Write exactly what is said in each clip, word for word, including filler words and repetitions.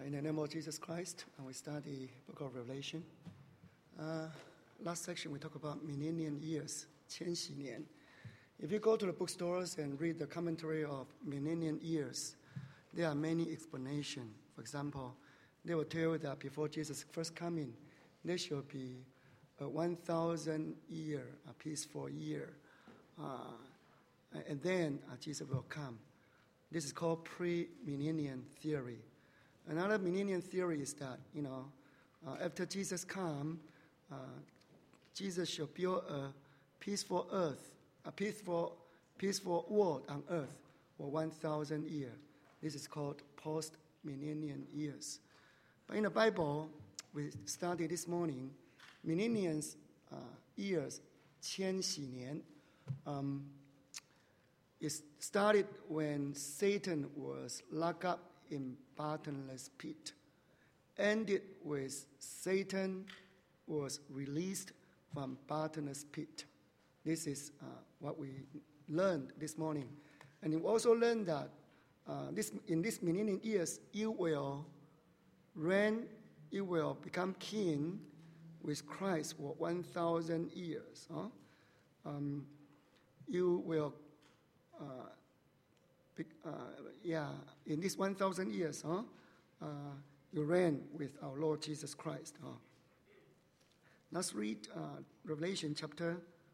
In the name of Jesus Christ, and we start the book of Revelation. Uh, last section we talk about millennium years, 千禧年. If you go to the bookstores and read the commentary of millennium years, there are many explanations. For example, they will tell you that before Jesus' first coming, there should be a one thousand year, a peaceful year, uh, and then uh, Jesus will come. This is called pre-millennium theory. Another millennium theory is that, you know, uh, after Jesus come, uh, Jesus should build a peaceful earth, a peaceful, peaceful world on earth for one thousand years. This is called post-millennium years. But in the Bible, we studied this morning, millennium uh, years, 千禧年, um, it started when Satan was locked up in bottomless pit, ended with Satan was released from bottomless pit. This is uh, what we learned this morning. And you also learned that uh, this, in this millennium years, you will reign, you will become king with Christ for one thousand years. Huh? Um, you will uh, Uh, yeah, in this one thousand years, huh, uh, you reign with our Lord Jesus Christ. Huh? Let's read uh, Revelation chapter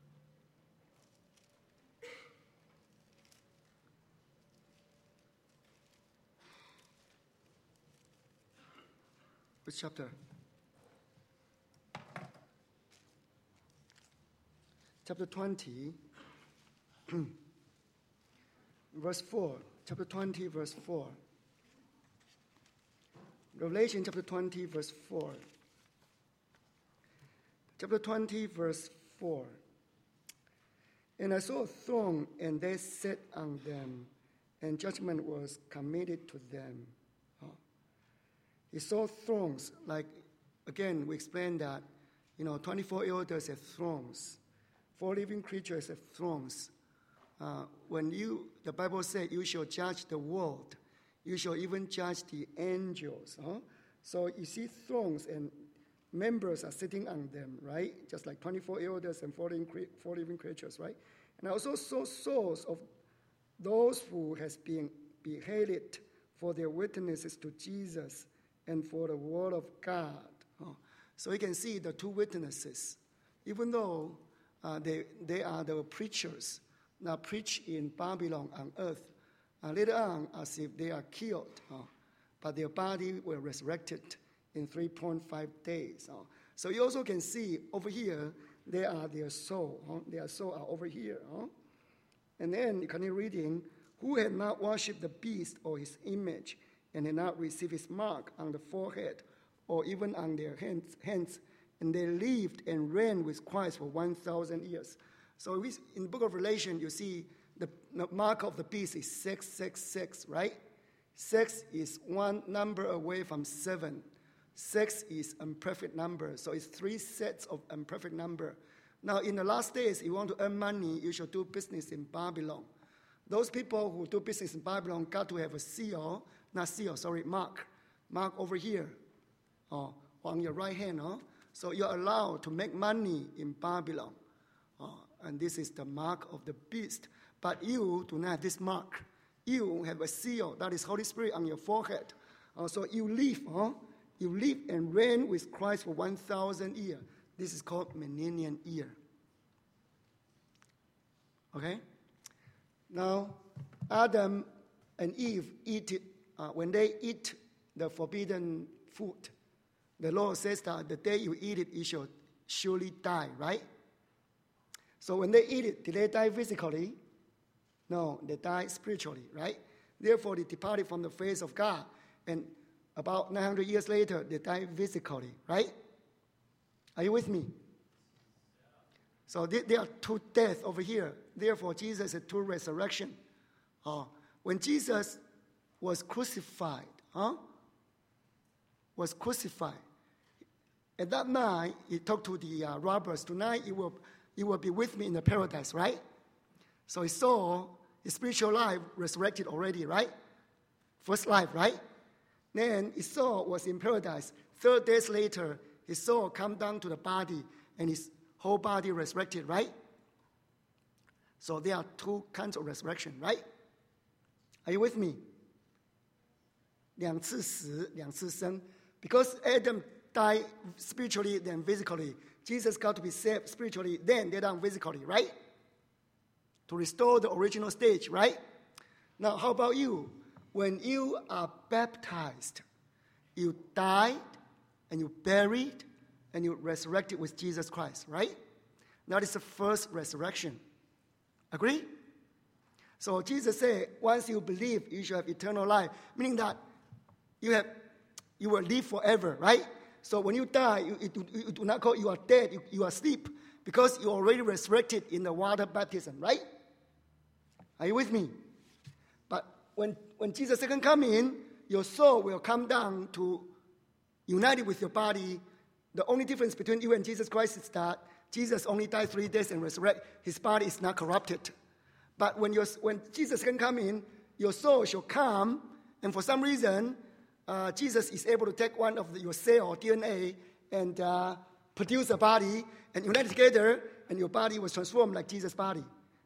Which chapter? Chapter twenty. Verse four, chapter twenty, verse four. Revelation chapter twenty, verse four. Chapter twenty, verse four. And I saw a throne, and they sat on them, and judgment was committed to them. Oh. He saw thrones, like, again, we explained that, you know, twenty-four elders have thrones. Four living creatures have thrones. Uh, when you, the Bible says you shall judge the world, you shall even judge the angels. Huh? So you see thrones and members are sitting on them, right? Just like twenty-four elders and four living creatures, right? And I also saw souls of those who has been beheaded for their witnesses to Jesus and for the word of God. Huh? So you can see the two witnesses, even though uh, they, they are the preachers, now preach in Babylon on earth. Uh, later on, as if they are killed, uh, but their body were resurrected in three point five days. Uh. So you also can see over here, they are their soul. Uh, their soul are over here. Uh. And then you continue reading, who had not worshipped the beast or his image, and had not received his mark on the forehead or even on their hands, hands and they lived and reigned with Christ for one thousand years. So we, in the book of Revelation, you see the, the mark of the beast is six six six, right? Six is one number away from seven. Six is imperfect number, so it's three sets of imperfect number. Now, in the last days, if you want to earn money, you should do business in Babylon. Those people who do business in Babylon got to have a seal, not seal, sorry, mark. Mark over here, oh, on your right hand. Oh. So you're allowed to make money in Babylon. Oh. And this is the mark of the beast. But you do not have this mark. You have a seal, that is Holy Spirit, on your forehead. Uh, so you live, huh? You live and reign with Christ for one thousand years. This is called millennium year. Okay? Now, Adam and Eve eat it. Uh, when they eat the forbidden food, the Lord says that the day you eat it, you shall surely die, right? So when they eat it, did they die physically? No, they died spiritually, right? Therefore, they departed from the face of God. And about nine hundred years later, they died physically, right? Are you with me? So there are two deaths over here. Therefore, Jesus had two resurrections. Uh, when Jesus was crucified, huh? Was crucified. At that night, he talked to the uh, robbers. Tonight, you will, you will be with me in the paradise, right? So he saw his spiritual life resurrected already, right? First life, right? Then his soul was in paradise. Third days later, his soul come down to the body, and his whole body resurrected, right? So there are two kinds of resurrection, right? Are you with me? 两次死，两次生. Because Adam died spiritually, then physically. Jesus got to be saved spiritually, then they died physically, right? To restore the original stage, right? Now, how about you? When you are baptized, you died, and you buried, and you resurrected with Jesus Christ, right? That is the first resurrection. Agree? So Jesus said, once you believe, you shall have eternal life, meaning that you have, you will live forever, right? So when you die, you, you, you do not call you are dead, you, you are asleep, because you already resurrected in the water baptism, right? Are you with me? But when, when Jesus' second coming, your soul will come down to unite with your body. The only difference between you and Jesus Christ is that Jesus only died three days and resurrected. His body is not corrupted. But when, your, when Jesus can come in, your soul shall come, and for some reason, uh, Jesus is able to take one of the, your cell or D N A and uh, produce a body and unite it together, and your body was transformed like Jesus' body.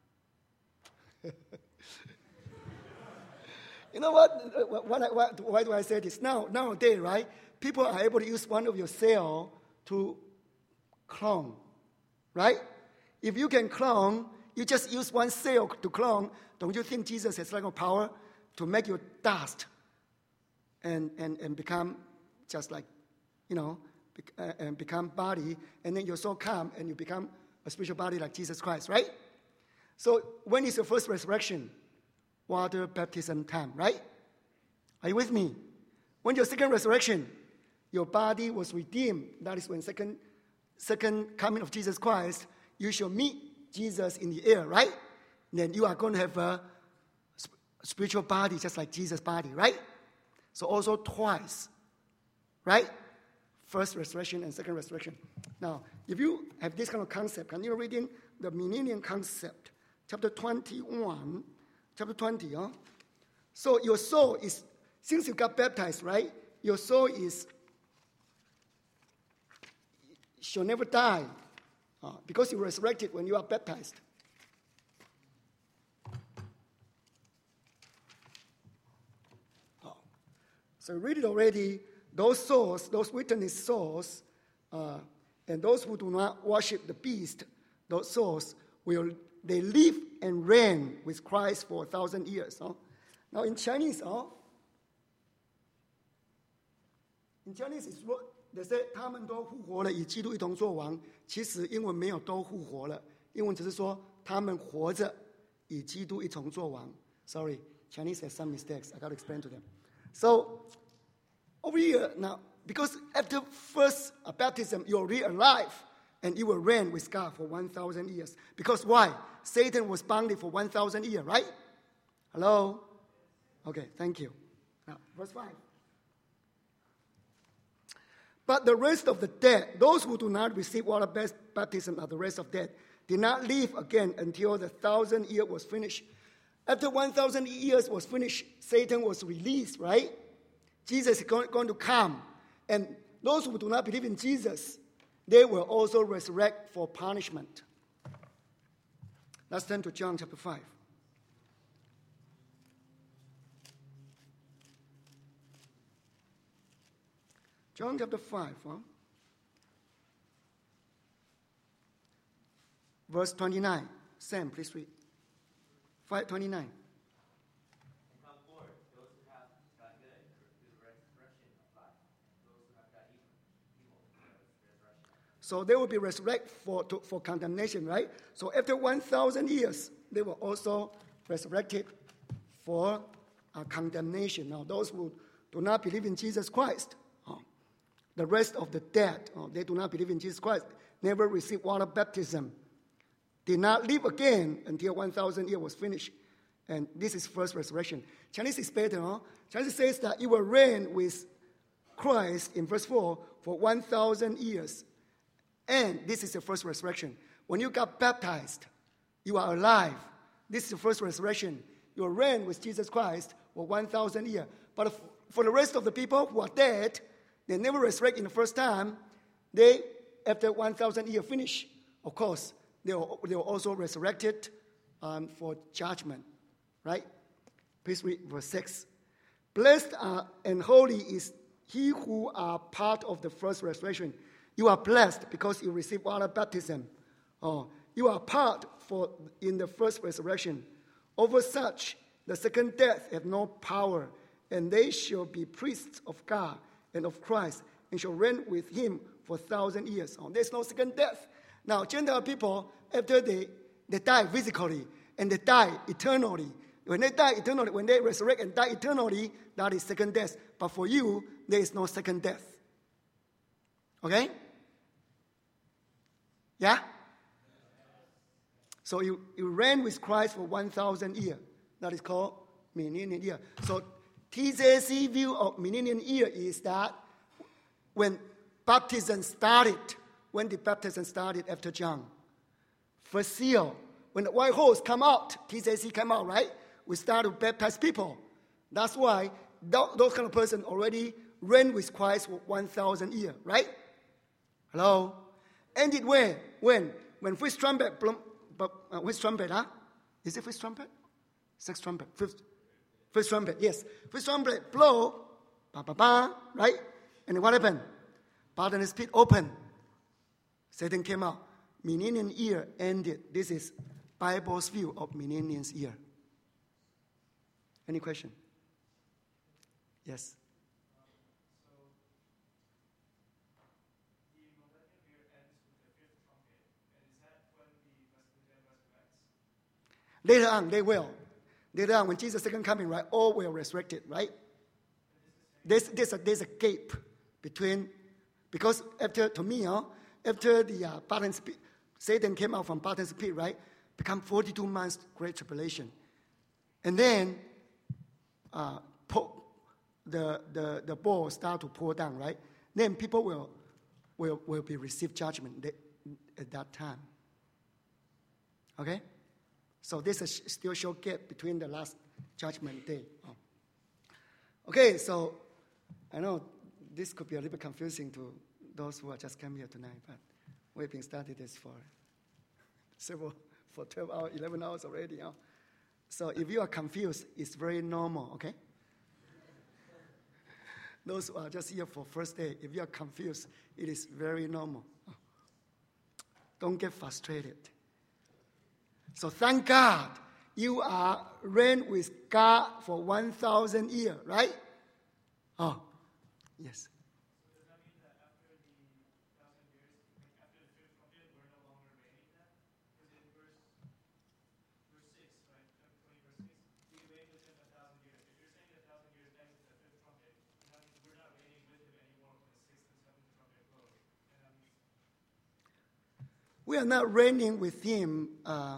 You know what? What, I, what? Why do I say this? Now, nowadays, right? People are able to use one of your cells to clone, right? If you can clone, you just use one cell to clone. Don't you think Jesus has like a power to make you dust and, and, and become just like, you know, be, uh, and become body, and then your soul come and you become a spiritual body like Jesus Christ, right? So when is your first resurrection? Water baptism time, right? Are you with me? When your second resurrection, your body was redeemed. That is when second, second coming of Jesus Christ, you shall meet Jesus in the air, right? Then you are going to have a spiritual body just like Jesus' body, right? So also twice, right? First resurrection and second resurrection. Now, if you have this kind of concept, can you read in the millennium concept, chapter twenty-one, chapter twenty, huh? So your soul is, since you got baptized, right? Your soul is, shall never die uh, because you resurrected when you are baptized. Oh. So read it already. Those souls, those witness souls, uh, and those who do not worship the beast, those souls will, they live and reign with Christ for a thousand years. Huh? Now in Chinese, huh? in Chinese is what they say 他们都复活了，与基督一同作王。其实英文没有都复活了，英文只是说他们活着，与基督一同作王。Sorry, Chinese has some mistakes. I got to explain to them. So over here now, because after first baptism, you're already alive, and you will reign with God for one thousand years. Because why? Satan was bounded for one thousand years, right? Hello? Okay, thank you. Now, verse five. But the rest of the dead, those who do not receive water baptism of the rest of dead, did not live again until the thousand year was finished. After one thousand years was finished, Satan was released, right? Jesus is going, going to come. And those who do not believe in Jesus, they will also resurrect for punishment. Let's turn to John chapter five. John chapter five, huh? Verse twenty-nine. Sam, please read. five twenty-nine. So they will be resurrected for, to, for condemnation, right? So after one thousand years, they were also resurrected for uh, condemnation. Now, those who do not believe in Jesus Christ, uh, the rest of the dead, uh, they do not believe in Jesus Christ, never received water baptism, did not live again until one thousand years was finished. And this is first resurrection. Chinese is better, huh? Chinese says that you will reign with Christ in verse four for one thousand years. And this is the first resurrection. When you got baptized, you are alive. This is the first resurrection. You will reign with Jesus Christ for one thousand years. But for the rest of the people who are dead, they never resurrect in the first time. They, after one thousand years finish, of course, they will, they will also resurrected um, for judgment. Right? Please read verse six. Blessed are, and holy is he who are part of the first resurrection. You are blessed because you receive water baptism. Oh, you are part for in the first resurrection. Over such, the second death have no power, and they shall be priests of God and of Christ, and shall reign with him for a thousand years. Oh, there's no second death. Now, Gentile people, after they, they die physically, and they die eternally. When they die eternally, when they resurrect and die eternally, that is second death. But for you, there is no second death. Okay? Yeah? So you, you reign with Christ for one thousand years. That is called millennium year. So T J C view of millennium year is that when baptism started, when the baptism started after John, first seal, when the white horse come out, T J C come out, right? We start to baptize people. That's why those kind of person already reign with Christ for one thousand years, right? Hello? Ended when? When? When first trumpet, uh, first trumpet, huh? Is it first trumpet? Sixth trumpet, fifth, first trumpet, yes. First trumpet blow, ba ba ba, right? And what happened? Bottomless pit opened. Satan came out. Millennium year ended. This is Bible's view of millennium year. Any question? Yes. Later on, they will. Later on, when Jesus' second coming, right, all will resurrected, right? There's, there's, a, there's a gap between, because after, to me, huh, after the uh, bottomless pit, Satan came out from bottomless pit, right, become forty-two months great tribulation. And then uh, po- the, the, the ball start to pour down, right? Then people will, will, will be received judgment at that time. Okay? So this is still show gap between the last judgment day. Oh. Okay, so I know this could be a little bit confusing to those who are just come here tonight, but we've been studying this for several, for twelve hours, eleven hours already. Huh? So if you are confused, it's very normal, okay? Those who are just here for first day, if you are confused, it is very normal. Don't get frustrated. So thank God you are reign with God for one thousand years, right? Oh, yes. So does that mean that after the thousand years, like after the fifth trumpet, we're no longer reigning then? Because in verse verse six, right, chapter twenty, verse six, we reign with him a thousand years. If you're saying a thousand years ends with the fifth trumpet, that means we're not reigning with him anymore when the sixth and seventh trumpet blows. And that means we are not reigning with him. Uh,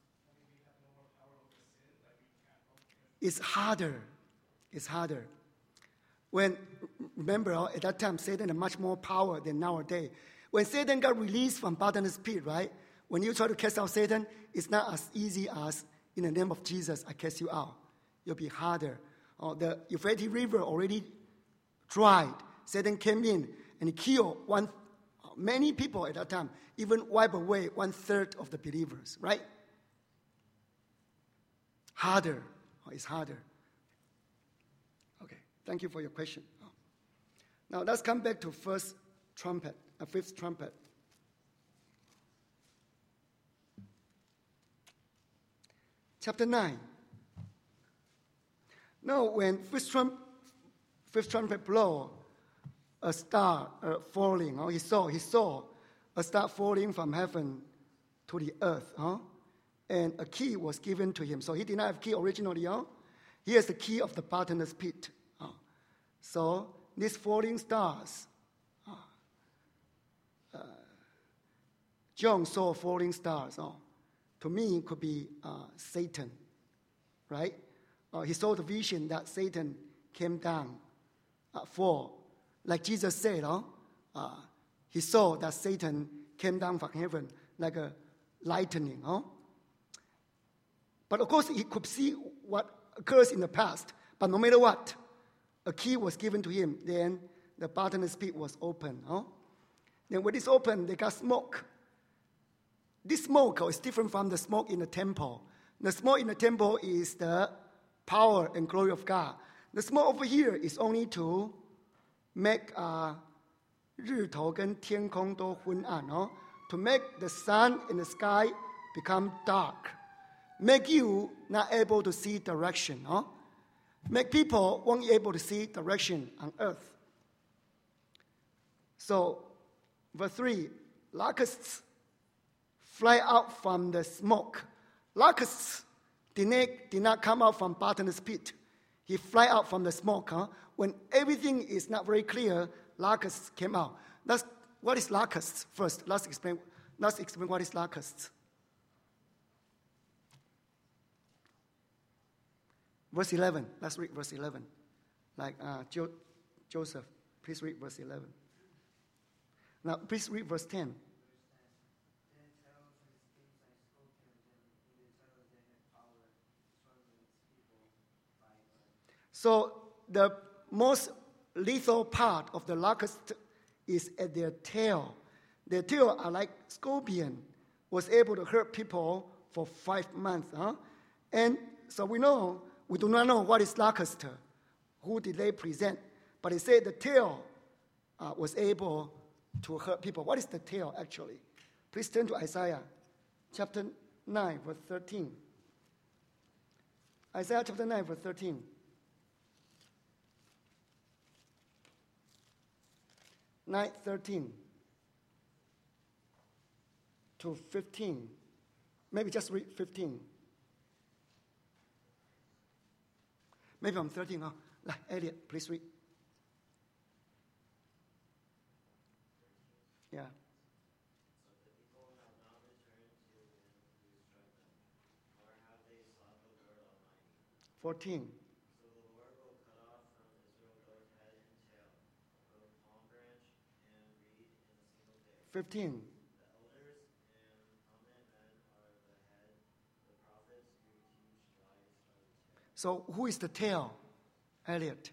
It's harder. It's harder. When, remember, at that time, Satan had much more power than nowadays. When Satan got released from bottomless pit, right? When you try to cast out Satan, it's not as easy as, in the name of Jesus, I cast you out. It'll be harder. Oh, the Euphrates River already dried. Satan came in and he killed one, many people at that time, even wiped away one third of the believers, right? Harder. Oh, it's harder. Okay, thank you for your question. Oh. Now let's come back to first trumpet, a fifth trumpet. Chapter nine. Now when fifth, trump, fifth trumpet blow, a star uh, falling, oh, he saw, he saw a star falling from heaven to the earth, huh? And a key was given to him. So he did not have key originally. Huh? He has the key of the bottomless pit. Huh? So these falling stars, uh, uh, John saw falling stars. Oh, to me, it could be uh, Satan, right? Uh, he saw the vision that Satan came down uh, for. Like Jesus said, huh? uh, he saw that Satan came down from heaven like a lightning. Huh? But of course, he could see what occurs in the past. But no matter what, a key was given to him. Then the bottomless pit was opened. Huh? Then when it's opened, they got smoke. This smoke is different from the smoke in the temple. The smoke in the temple is the power and glory of God. The smoke over here is only to make uh, 日头跟天空都昏暗, huh? To make the sun and the sky become dark. Make you not able to see direction. Huh? Make people won't be able to see direction on earth. So, verse three, locusts fly out from the smoke. Locusts did not, did not come out from bottomless pit. He fly out from the smoke. Huh? When everything is not very clear, locusts came out. That's, what is locusts? First, let's explain, let's explain what is locusts. Verse eleven. Let's read verse eleven. Like uh, jo- Joseph, please read verse eleven. Now, please read verse ten. So the most lethal part of the locust is at their tail. Their tail are like scorpion, was able to hurt people for five months. Huh? And so we know, we do not know what is locust. Who did they present? But they say the tail uh, was able to hurt people. What is the tail actually? Please turn to Isaiah chapter nine, verse thirteen. Isaiah chapter nine, verse thirteen. nine thirteen to fifteen. Maybe just read fifteen. Maybe I'm thirteen. Huh? Elliot, please read. Yeah. fourteen. So the Lord will cut off from Israel both head and tail, both palm branch and reed in a single day. fifteen. The elders and prominent men are the head, the prophets who teach lies are the tail. So who is the tail? Elliot.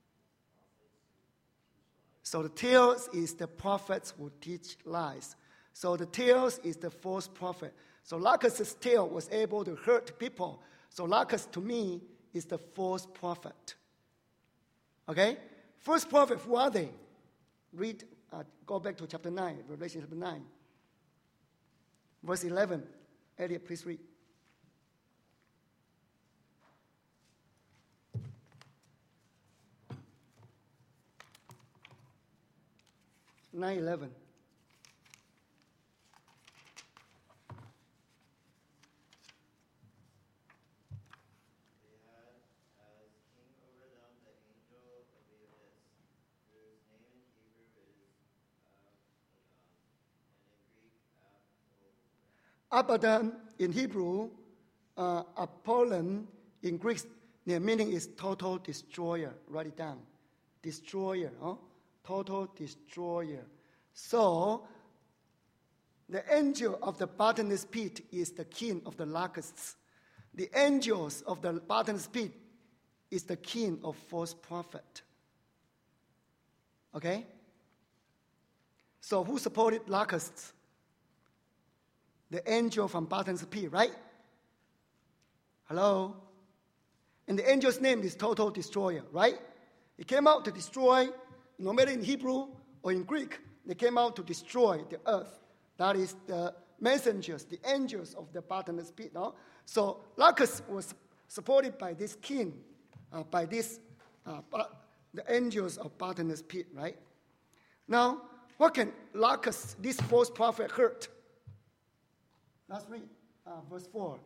So the tails is the prophets who teach lies. So the tails is the false prophet. So Locust's tail was able to hurt people. So Locust to me is the false prophet. Okay? False prophet, who are they? Read, uh, go back to chapter nine, Revelation chapter nine. Verse eleven. Elliot, please read. nine eleven. They had as king over them the angel of the abyss, whose name in Hebrew is Abaddon, and in Greek Apollyon. Abaddon in Hebrew, uh, Apollyon in Greek, their meaning is total destroyer. Write it down. Destroyer. Huh? Total destroyer. So, the angel of the bottomless pit is the king of the locusts. The angels of the bottomless pit is the king of false prophet. Okay? So, who supported locusts? The angel from bottomless pit, right? Hello? And the angel's name is total destroyer, right? He came out to destroy. No matter in Hebrew or in Greek, they came out to destroy the earth. That is the messengers, the angels of the bottomless pit. No? So Locust was supported by this king, uh, by this, uh, the angels of bottomless pit, right? Now, what can Locust, this false prophet, hurt? Let's read uh, verse four.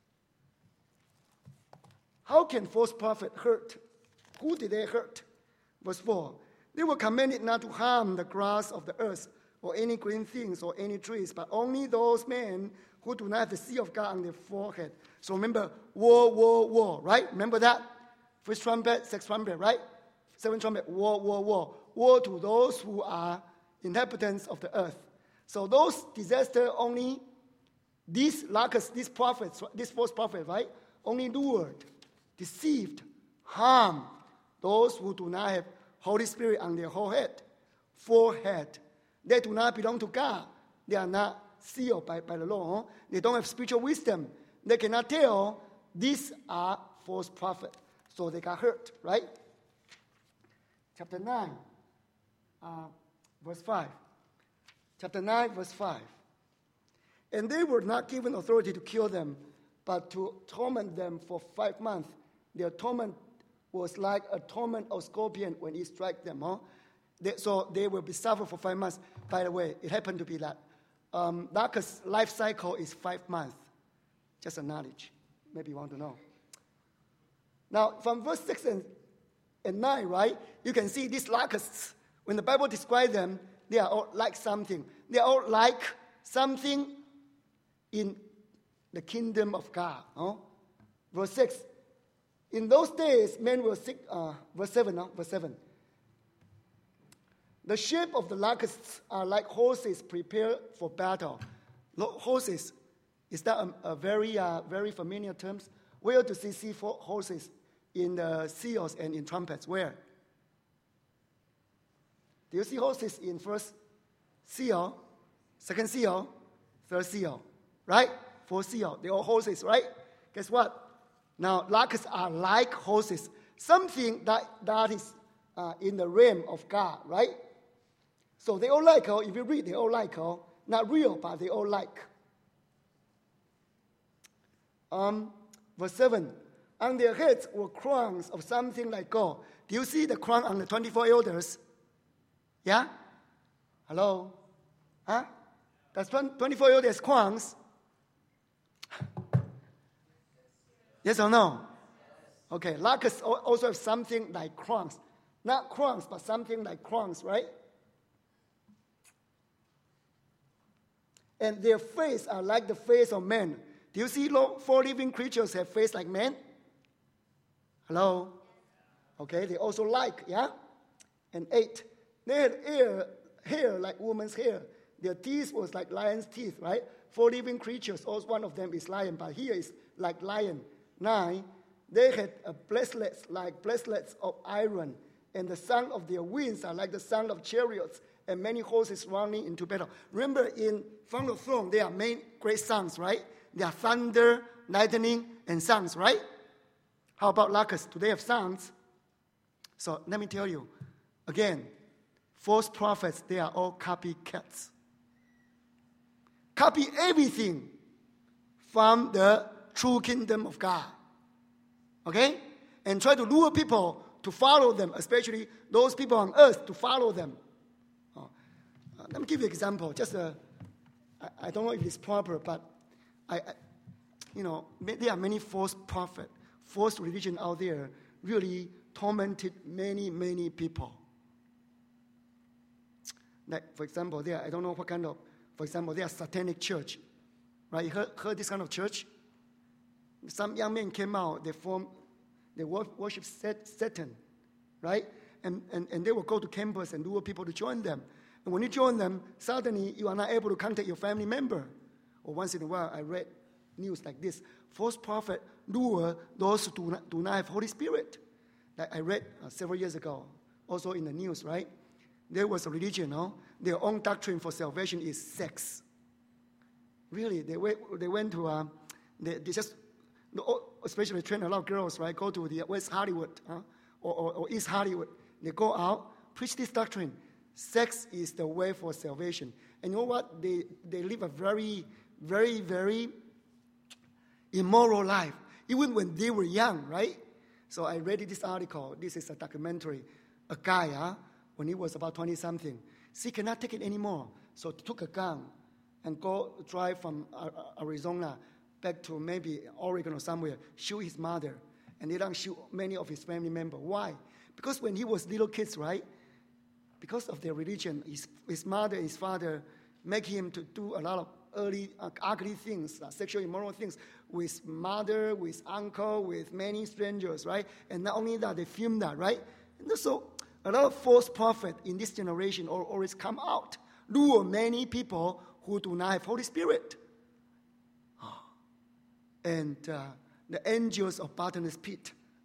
How can false prophet hurt? Who did they hurt? Verse four. They were commanded not to harm the grass of the earth or any green things or any trees, but only those men who do not have the seal of God on their forehead. So remember, war, war, war, right? Remember that? First trumpet, sixth trumpet, right? Seventh trumpet, war, war, war. War to those who are inhabitants of the earth. So those disasters only, these locusts, these prophets, this false prophet, right? Only lured, deceived, harmed those who do not have Holy Spirit on their whole head, forehead. They do not belong to God. They are not sealed by, by the law. They don't have spiritual wisdom. They cannot tell these are false prophets. So they got hurt, right? Chapter nine, uh, verse five. Chapter nine, verse five. And they were not given authority to kill them, but to torment them for five months. Their torment was like a torment of scorpion when it strikes them. Huh? They, so they will be suffered for five months. By the way, it happened to be that um, Laches' life cycle is five months. Just a knowledge. Maybe you want to know. Now, from verse six and, and nine, right, you can see these locusts, when the Bible describes them, they are all like something. They are all like something in the kingdom of God. Huh? Verse six. In those days, men will seek, uh, verse seven, no? verse seven. The shape of the locusts are like horses prepared for battle. Lo- horses, is that a, a very, uh, very familiar term? Where do you see for horses? In the seals and in trumpets. Where? Do you see horses in first seal, second seal, third seal? Right? Fourth seal. They're all horses, right? Guess what? Now, locusts are like horses. Something that, that is uh, in the realm of God, right? So they all like, oh, if you read, they all like, oh, not real, but they all like. Um, verse seven. On their heads were crowns of something like gold. Do you see the crown on the twenty-four elders? Yeah? Hello? Huh? That's twenty-four elders crowns. Yes or no? Okay, locusts also have something like crowns. Not crowns, but something like crowns, right? And their face are like the face of men. Do you see four living creatures have face like men? Hello? Okay, they also like, yeah? And eight, they had hair, hair like woman's hair. Their teeth was like lion's teeth, right? Four living creatures, also one of them is lion, but here is like lion. Nine, they had a bracelets like bracelets of iron, and the sound of their wings are like the sound of chariots, and many horses running into battle. Remember, in front of the throne, there are many great sounds, right? There are thunder, lightning, and sounds, right? How about locusts? Do they have sounds? So let me tell you, again, false prophets, they are all copycats. Copy everything from the true kingdom of God. Okay? And try to lure people to follow them, especially those people on earth to follow them. Oh. Uh, let me give you an example. Just a, I, I don't know if it's proper, but I, I you know, there are many false prophets. False religion out there really tormented many, many people. Like, for example, there, I don't know what kind of, for example, there are satanic church. Right? You heard, heard this kind of church? Some young men came out, they form, they worship Satan, right? And, and, and they will go to campus and lure people to join them. And when you join them, suddenly you are not able to contact your family member. Or once in a while, I read news like this. False prophet lure those who do not, do not have Holy Spirit. Like I read uh, several years ago, also in the news, right? There was a religion, no? Their own doctrine for salvation is sex. Really, they went, they went to, uh, they, they just, especially train a lot of girls, right? Go to the West Hollywood huh? or, or, or East Hollywood. They go out, preach this doctrine. Sex is the way for salvation. And you know what? They, they live a very, very, very immoral life, even when they were young, right? So I read this article. This is a documentary. A guy, huh, when he was about twenty-something, he cannot take it anymore. So he took a gun and go drive from Arizona back to maybe Oregon or somewhere, shoot his mother, and they don't shoot many of his family members. Why? Because when he was little kids, right, because of their religion, his, his mother and his father make him to do a lot of early uh, ugly things, uh, sexual immoral things with mother, with uncle, with many strangers, right? And not only that, they film that, right? And so a lot of false prophets in this generation always come out, lure many people who do not have Holy Spirit. And uh, the angels of bottomless pit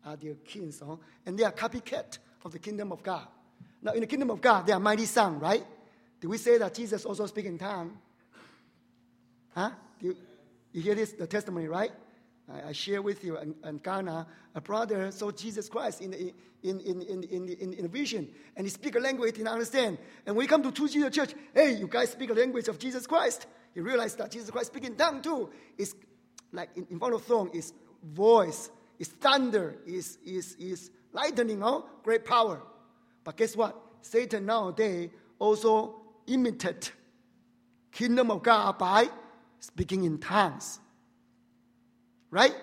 are their kings, oh, and they are copycat of the kingdom of God. Now, in the kingdom of God, they are mighty sound, right? Did we say that Jesus also speak in tongue? Huh? Do you, you hear this, the testimony, right? I, I share with you in, in Ghana, a brother saw Jesus Christ in, in, in, in, in, in, in, in a vision, and he speak a language he didn't understand. And when he come to True Jesus Church, hey, you guys speak a language of Jesus Christ. He realized that Jesus Christ speak in tongue too. It's like in, in front of throne, is voice, is thunder, is is is lightning, oh, great power. But guess what? Satan nowadays also imitate kingdom of God by speaking in tongues. Right?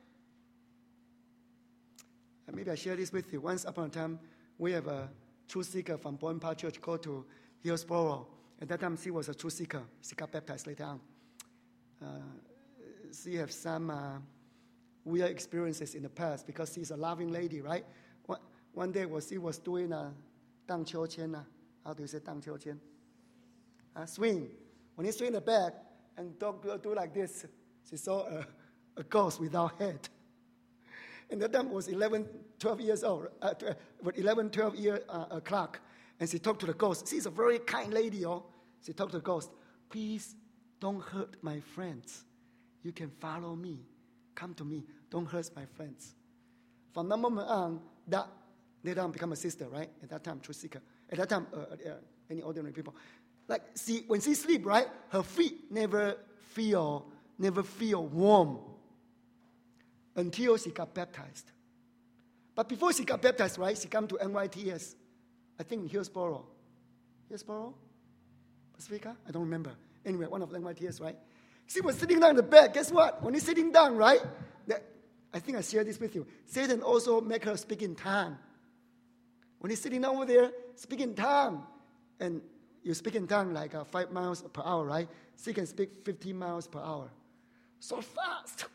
And maybe I share this with you. Once upon a time, we have a truth seeker from Bowen Park Church called to Hillsborough. At that time, she was a truth seeker. She got baptized later on. Uh, she has some uh, weird experiences in the past because she's a loving lady, right? One, one day, was she was doing a 荡秋千, uh, how do you say 荡秋千? Uh, swing. When you swing the back and do, do like this, she saw a, a ghost without head. And that time was eleven, twelve years old, uh, eleven, twelve year uh, clock. And she talked to the ghost. She's a very kind lady, oh. She talked to the ghost. Please don't hurt my friends. You can follow me. Come to me. Don't hurt my friends. From that moment on, that later on become a sister, right? At that time, truth seeker. At that time, uh, uh, any ordinary people. Like, she, when she sleep, right, her feet never feel, never feel warm until she got baptized. But before she got baptized, right, she come to N Y T S. I think in Hillsborough. Hillsborough? Pacifica? I don't remember. Anyway, one of the N Y T S, right? She was sitting down in the bed. Guess what? When he's sitting down, right? That, I think I shared this with you. Satan also make her speak in tongue. When he's sitting down over there, speak in tongue. And you speak in tongue like uh, five miles per hour, right? She can speak fifteen miles per hour. So fast.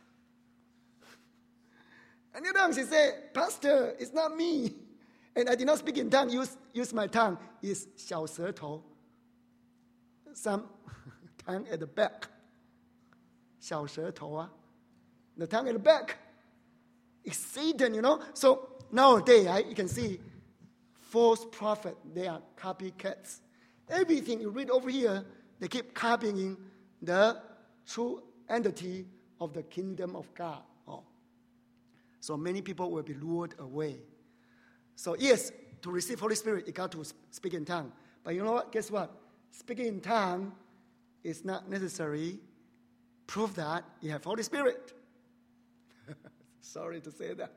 And you know, she said, Pastor, it's not me. And I did not speak in tongue, use, use my tongue. It's 小舌头. Some tongue at the back. 小舌头啊. The tongue at the back. It's Satan, you know. So nowadays, right, you can see false prophet, they are copycats. Everything you read over here, they keep copying the true entity of the kingdom of God. Oh. So many people will be lured away. So yes, to receive Holy Spirit, you got to speak in tongue. But you know what? Guess what? Speaking in tongue is not necessary proof that you have Holy Spirit. Sorry to say that.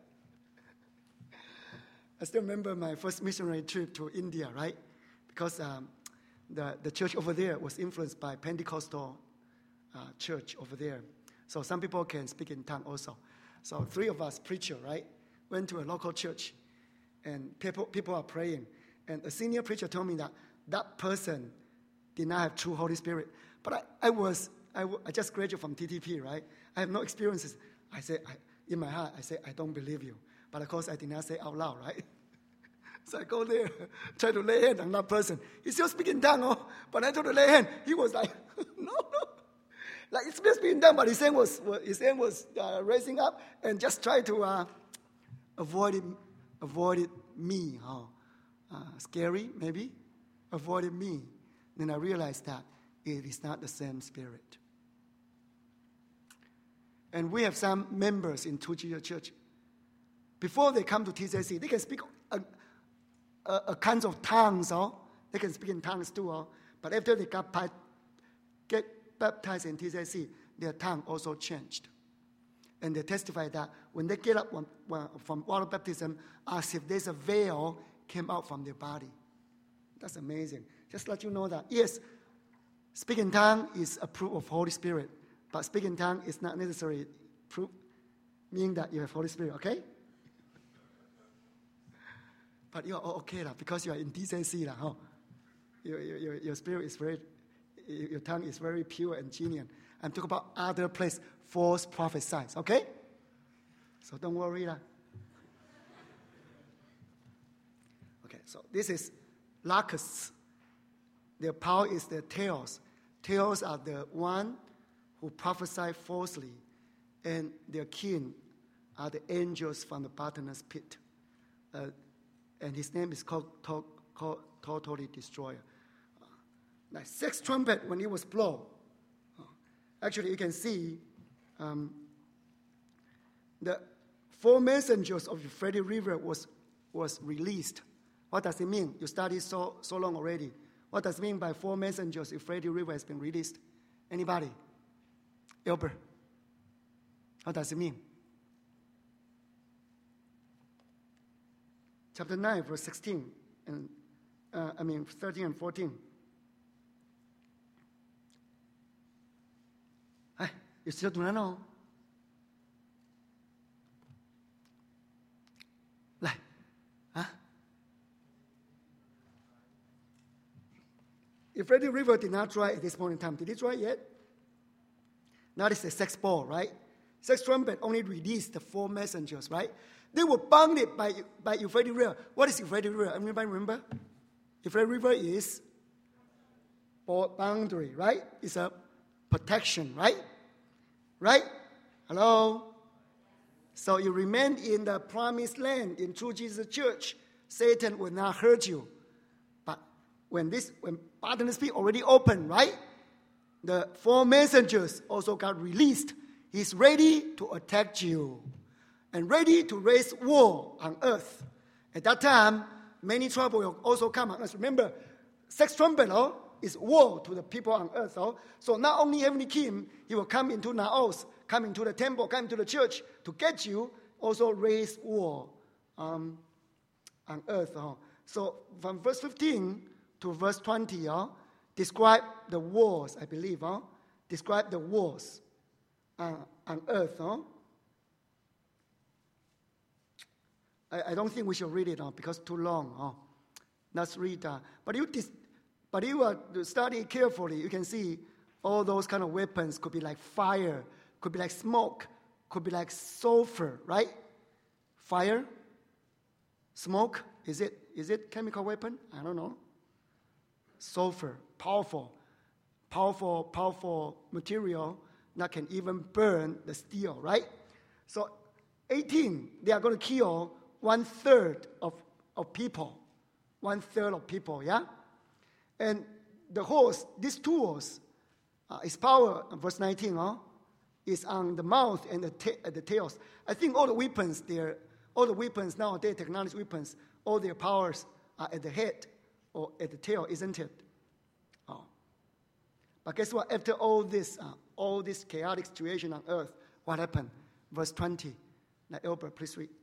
I still remember my first missionary trip to India, right? Because um, the, the church over there was influenced by Pentecostal uh, church over there. So some people can speak in tongue also. So three of us, preacher, right, went to a local church, and people, people are praying. And a senior preacher told me that that person did not have true Holy Spirit. But I, I was, I, I just graduated from T T P, right? I have no experiences. I said, I, in my heart, I said, I don't believe you. But of course, I did not say out loud, right? So I go there, try to lay hand on that person. He's still speaking tongue, oh, but I tried to lay hand. He was like, no, no. Like, it's supposed to be in tongue, but his hand was, his hand was uh, raising up and just try to uh, avoid it, avoid it me. Oh. Uh, scary, maybe? Avoided me. Then I realized that it is not the same spirit. And we have some members in True Jesus Church. Before they come to T C C, they can speak a, a, a kinds of tongues, oh. They can speak in tongues too, oh. But after they got get baptized in T C C, their tongue also changed. And they testify that when they get up from, from water baptism, as if there's a veil came out from their body. That's amazing. Just let you know that, yes, speaking tongue is a proof of Holy Spirit, but speaking tongue is not necessarily proof, meaning that you have Holy Spirit, okay? But you're okay lah, because you are in T C C lah, huh? Your, your, your spirit is very, your tongue is very pure and genuine. I'm talking about other place, false prophesies, okay? So don't worry lah. Okay, so this is locusts. Their power is their tails. Tails are the one who prophesy falsely, and their kin are the angels from the bottomless pit. Uh, and his name is called, to, called Totally Destroyer. Uh, like sixth trumpet, when it was blown, uh, actually you can see um, the four messengers of Euphrates River was, was released. What does it mean? You studied so, so long already. What does it mean by four messengers? Euphrates River has been released. Anybody? Albert. What does it mean? Chapter nine, verse sixteen, and uh, I mean thirteen and fourteen. Hey, you still do not know? Like, huh? Euphrates River did not dry at this point in time. Did it dry yet? Now it's the sixth ball, right? Sixth trumpet only released the four messengers, right? They were bounded by, by Euphrates River. What is Euphrates River? Everybody remember? Euphrates River is boundary, right? It's a protection, right? Right? Hello? So you remain in the promised land in true Jesus church. Satan will not hurt you. But when this, when bottomless pit already opened, right? The four messengers also got released. He's ready to attack you and ready to raise war on earth. At that time, many trouble will also come on us. Remember, sixth trumpet oh, is war to the people on earth. Oh. So not only Heavenly King, he will come into Naos, come into the temple, come into the church to get you, also raise war um, on earth. Oh. So from verse fifteen to verse twenty, oh, describe the wars, I believe. Oh. Describe the wars uh, on earth. Oh. I don't think we should read it uh, because it's too long. Uh. Let's read. Uh, but you, dis- but you uh, study carefully. You can see all those kind of weapons could be like fire, could be like smoke, could be like sulfur, right? Fire, smoke. Is it is it chemical weapon? I don't know. Sulfur, powerful, powerful, powerful material that can even burn the steel, right? So, eighteen, they are going to kill one third of, of people. One third of people, yeah? And the horse, these tools, uh, its power, verse nineteen, huh, is on the mouth and the, ta- the tails. I think all the weapons there, all the weapons nowadays, technology weapons, all their powers are at the head or at the tail, isn't it? Oh. But guess what? After all this, uh, all this chaotic situation on earth, what happened? Verse twenty. Now, Albert, please read.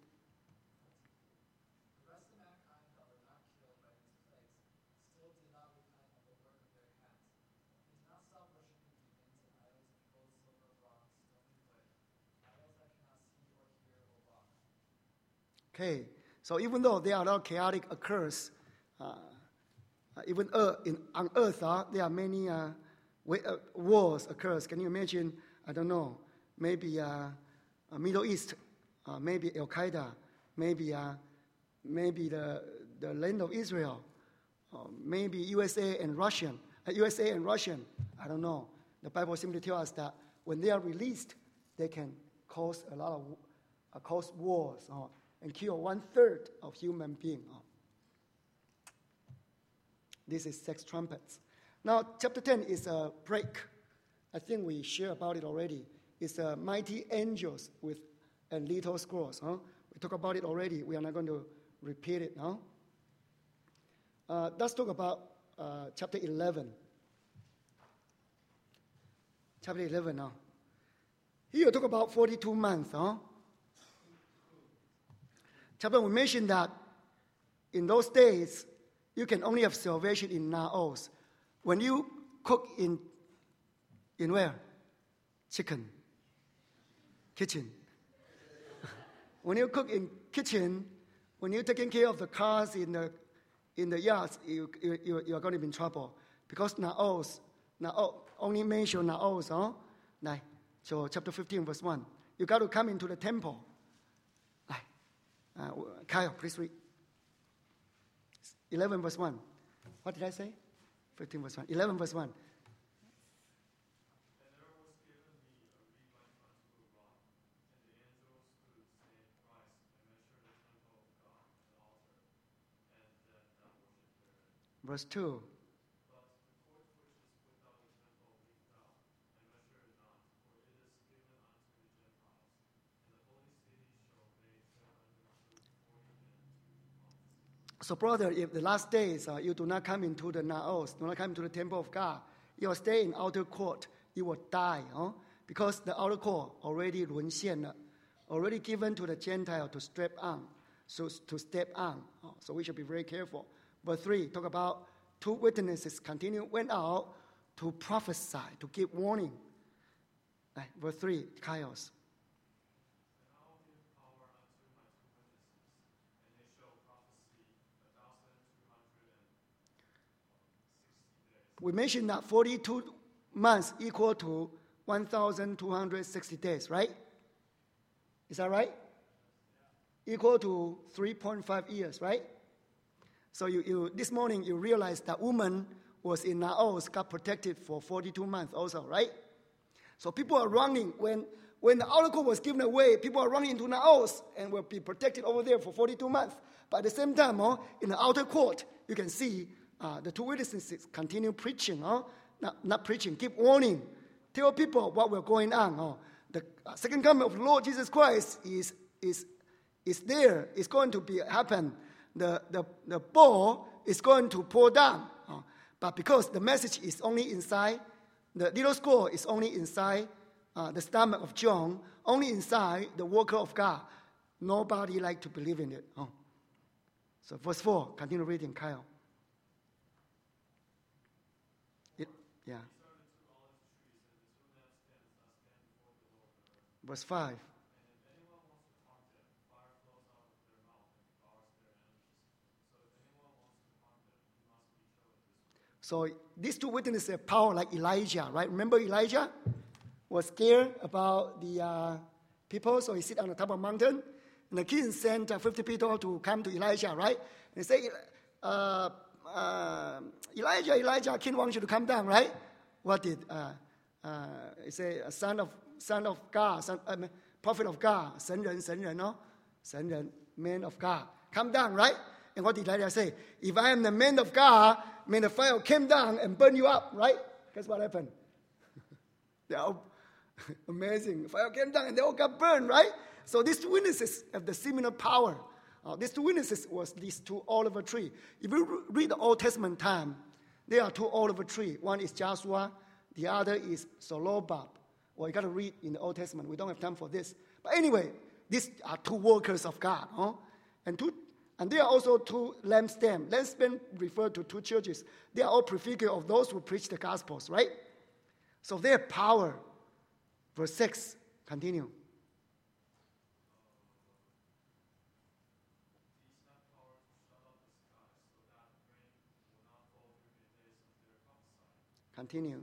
Okay, so even though there are a lot of chaotic occurs, uh, uh, even uh, in, on earth, uh, there are many uh, way, uh, wars occurs. Can you imagine? I don't know. Maybe uh, uh, Middle East, uh, maybe Al Qaeda, maybe uh, maybe the the land of Israel, uh, maybe U S A and Russian, uh, U S A and Russian. I don't know. The Bible simply tells us that when they are released, they can cause a lot of uh, cause wars. Uh, and kill one-third of human beings. This is six trumpets. Now, chapter ten is a break. I think we shared about it already. It's a mighty angels with and little scrolls. Huh? We talked about it already. We are not going to repeat it now. Uh, let's talk about uh, chapter eleven. Chapter eleven now. Here you talk about forty-two months. Huh? Chapter we mentioned that in those days, you can only have salvation in Naos. When you cook in, in where? Chicken. Kitchen. When you cook in kitchen, when you're taking care of the cars in the in the yards, you, you, you are going to be in trouble. Because Naos, Naos only mention Naos, huh? Like, so chapter fifteen, verse one. You got to come into the temple. Uh, Kyle, please read. eleven verse one. What did I say? fifteen verse one. eleven verse one. And there was given me a reed like unto a rod, and the angel stood Verse two. But the court which is without the temple leap thou, and measure it not, for it is given unto the Gentiles. And the holy city shall they fill unto forty and two months. So, brother, if the last days uh, you do not come into the naos, do not come into the temple of God, you will stay in outer court, you will die, huh? Because the outer court already 沦陷了, already given to the Gentile to step on, so to step on. Oh, so we should be very careful. Verse three, talk about two witnesses continue, went out to prophesy, to give warning. Uh, verse three, Chaos. And I will give power unto my two witnesses, and they shall prophesy a thousand two hundred and sixty days. We mentioned that forty-two months equal to one thousand two hundred sixty days, right? Is that right? Equal to three point five years, right? So you, you this morning you realize that woman was in Naos, got protected for forty-two months also, right? So people are running. When, when the outer court was given away, people are running into Naos and will be protected over there for forty-two months. But at the same time, oh, in the outer court, you can see uh, the two witnesses continue preaching, oh, not, not preaching, keep warning. Tell people what we're going on. Oh. The uh, second coming of the Lord Jesus Christ is, is, is there. It's going to be happen. The, the, the ball is going to pour down. Oh. But because the message is only inside, the little scroll is only inside uh, the stomach of John, only inside the worker of God. Nobody like to believe in it. Oh. So verse four, continue reading, Kyle. It, yeah. Verse five. So these two witnesses have power like Elijah, right? Remember Elijah was scared about the uh, people, so he sit on the top of a mountain. And the king sent uh, fifty people to come to Elijah, right? And they say, uh, uh, Elijah, Elijah, king wants you to come down, right? What did uh, uh, he say? A son of son of God, son, uh, prophet of God, 神人, 神人, no? 神人, man of God. Come down, right? And what did Elijah say? If I am the man of God, may the fire came down and burn you up, right? Guess what happened? They all amazing. Fire came down and they all got burned, right? So these two witnesses have the similar power. Uh, these two witnesses was these two olive tree. If you read the Old Testament time, there are two olive tree. One is Joshua, the other is Zerubbabel. Well, you got to read in the Old Testament. We don't have time for this. But anyway, these are two workers of God. Huh? And two, and there are also two lampstands. Lampstands refer to two churches. They are all prefigure of those who preach the Gospels, right? So their power. Verse six, continue. Continue.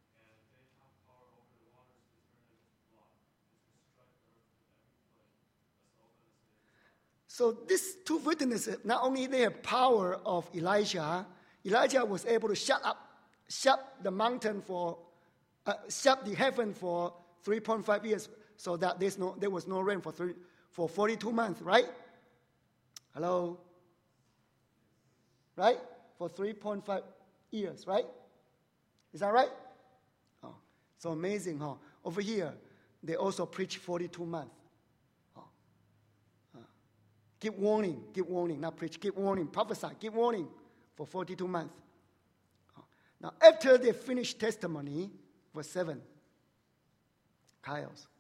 So these two witnesses, not only they have power of Elijah, Elijah was able to shut up, shut the mountain for, uh, shut the heaven for three point five years, so that there's no, there was no rain for three, for forty-two months, right? Hello? Right? For three point five years, right? Is that right? Oh, so amazing, huh? Over here, they also preach forty-two months. Oh. Uh, give warning, give warning, not preach, give warning, prophesy, give warning for forty-two months. Oh. Now, after they finish testimony, verse seven, Kyle's.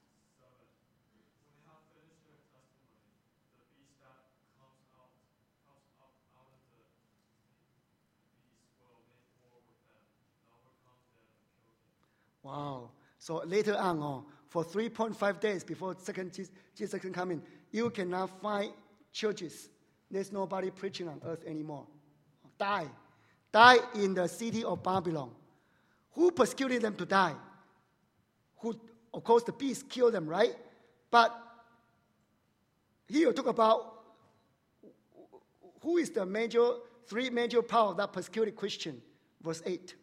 Wow. So later on, oh, for three point five days before second Jesus' second coming, you cannot find churches. There's nobody preaching on earth anymore. Die. Die in the city of Babylon. Who persecuted them to die? Who, of course, the beast killed them, right? But here talk about who is the major, three major power that persecuted Christian. Verse eight.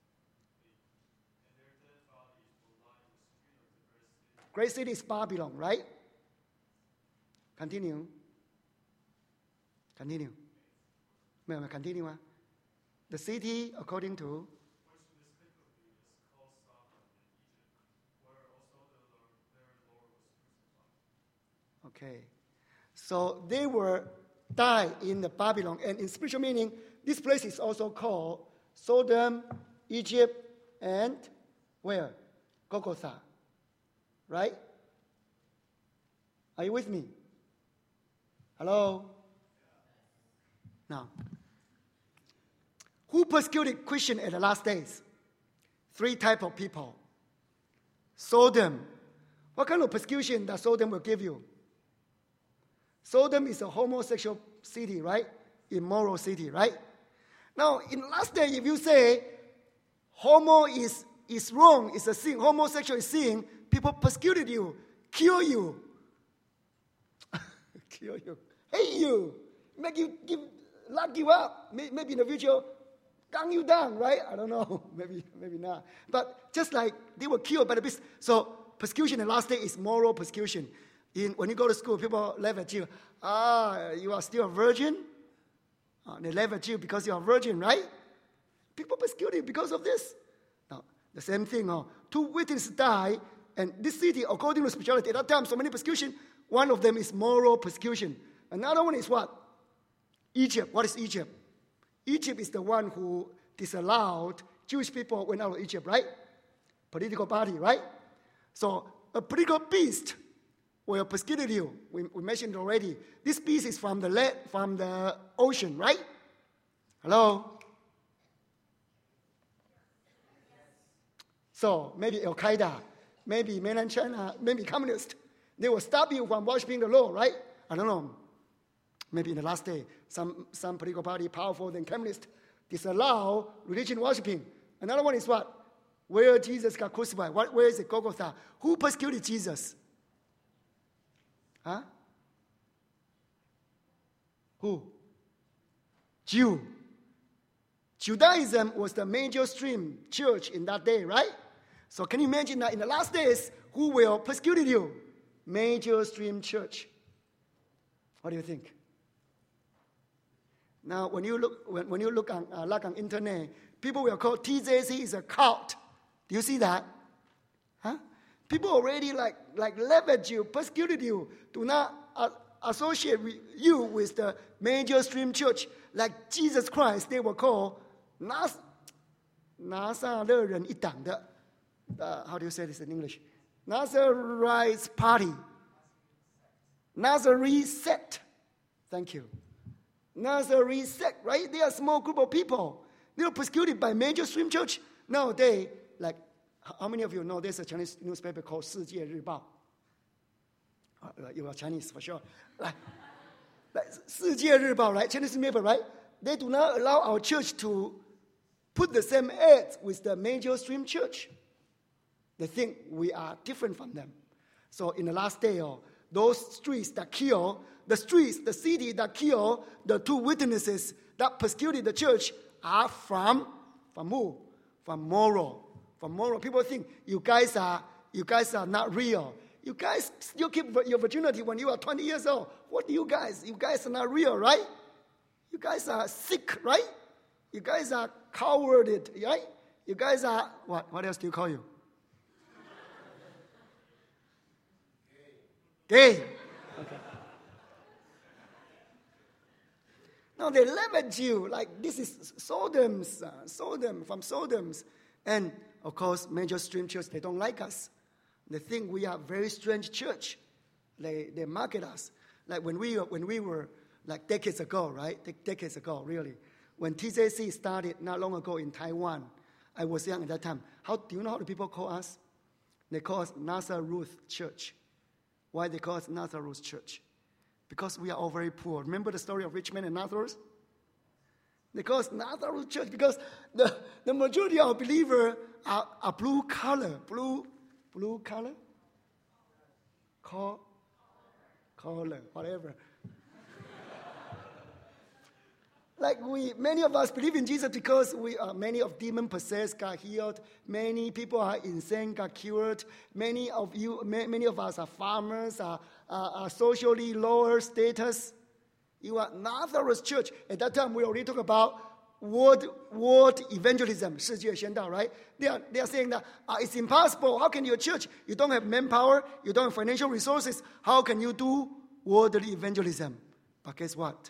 Great city is Babylon, right? Continue. Continue. May I continue? The city, according to? Okay. So they were died in the Babylon. And in spiritual meaning, this place is also called Sodom, Egypt, and where? Golgotha. Right? Are you with me? Hello? Now, who persecuted Christians at the last days? Three type of people. Sodom. What kind of persecution that Sodom will give you? Sodom is a homosexual city, right? Immoral city, right? Now, in the last day, if you say homo is, is wrong, is a sin, homosexual is sin, people persecuted you, kill you. Kill you. Hate you. Make you give, lock you up. Maybe in the future, gun you down, right? I don't know. Maybe, maybe not. But just like they were killed by the beast. So persecution in the last day is moral persecution. In, when you go to school, people laugh at you. Ah, you are still a virgin? Uh, they laugh at you because you are a virgin, right? People persecute you because of this. Now, the same thing. Uh, two witnesses die, and this city, according to spirituality, at that time, so many persecution. One of them is moral persecution. Another one is what? Egypt. What is Egypt? Egypt is the one who disallowed Jewish people went out of Egypt, right? Political party, right? So a political beast will persecute you. We, we mentioned it already. This beast is from the land, from the ocean, right? Hello? So maybe Al Qaeda, maybe mainland China, maybe communist. They will stop you from worshiping the Lord, right? I don't know. Maybe in the last day, some, some political party powerful than communist disallow religion worshiping. Another one is what? Where Jesus got crucified. What, where is it? Golgotha. Who persecuted Jesus? Huh? Who? Jew. Judaism was the mainstream church in that day, right? So can you imagine that in the last days, who will persecute you? Mainstream church. What do you think? Now, when you look when, when you look on uh, look on internet, people will call T J C is a cult. Do you see that? Huh? People already like like laugh at you, persecuted you, do not uh, associate with you with the mainstream church. Like Jesus Christ, they were called Nas Nazareth Itang. Uh, how do you say this in English? Nazarite party. Nazarene sect. Thank you. Nazarene sect, right? They are a small group of people. They were persecuted by mainstream church. Nowadays, like, how many of you know there's a Chinese newspaper called 世界日报? Uh, you are Chinese for sure. Like, like 世界日报, right? Chinese newspaper, right? They do not allow our church to put the same ads with the mainstream church. They think we are different from them. So in the last day, oh, those streets that kill, the streets, the city that kill the two witnesses that persecuted the church are from, from who? From moral. From moral. People think you guys are, you guys are not real. You guys still keep your virginity when you are twenty years old. What do you guys? You guys are not real, right? You guys are sick, right? You guys are cowarded, right? You guys are, what? What else do you call you? Gay. Okay. Now they laugh at you like this is Sodom's, uh, Sodom, from Sodom's. And of course, mainstream church, they don't like us. They think we are very strange church. They they market us. Like when we when we were like decades ago, right? De- decades ago, really. When T J C started not long ago in Taiwan, I was young at that time. How do you know how the people call us? They call us Nazareth Church. Why they call us Nazareth Church? Because we are all very poor. Remember the story of rich man and Nazareth? They call us Nazareth Church because the, the majority of believers are, are blue color. Blue, blue color? Call, color, whatever. Like we, many of us believe in Jesus because we are, many of demon possessed got healed. Many people are insane got cured. Many of you, many of us are farmers, are, are, are socially lower status. You are Nazareth Church. At that time, we already talk about world world evangelism, 世界宣道, right? They are they are saying that uh, it's impossible. How can your church? You don't have manpower. You don't have financial resources. How can you do worldly evangelism? But guess what?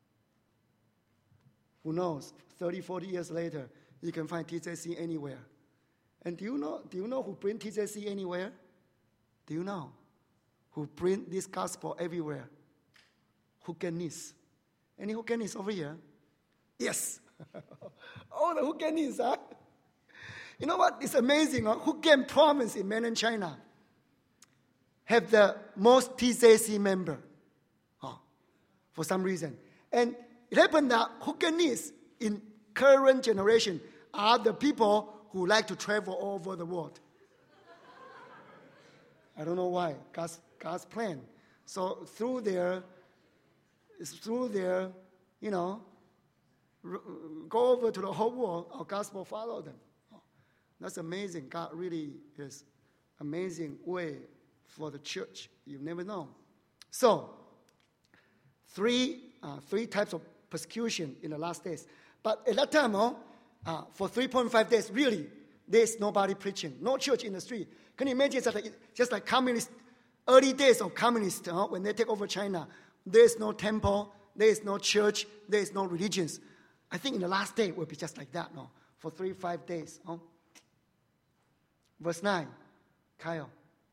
Who knows? thirty, forty years later, you can find T J C anywhere. And do you know? Do you know who bring T J C anywhere? Do you know who bring this gospel everywhere? Hookenis. Any Hookenis over here? Yes. Oh, the Hookenis, huh? You know what? It's amazing. Huh? Hokkien province in mainland China have the most T J C member, oh, for some reason. And it happened that Hookenis in current generation are the people who like to travel all over the world. I don't know why. God's, God's plan. So through their, through their, you know, go over to the whole world, our gospel follow them. Oh, that's amazing. God really is amazing way for the church. You never know. So, three uh, three types of persecution in the last days. But at that time, oh, uh, for three point five days, really, there's nobody preaching, no church in the street. Can you imagine just like, just like communist, early days of communists, uh, when they take over China, there's no temple, there's no church, there's no religions. I think in the last day it will be just like that, no? For three, five days. Oh. Verse nine, Kyle.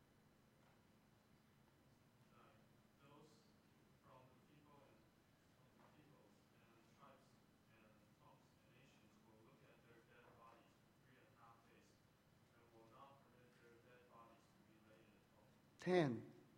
Ten.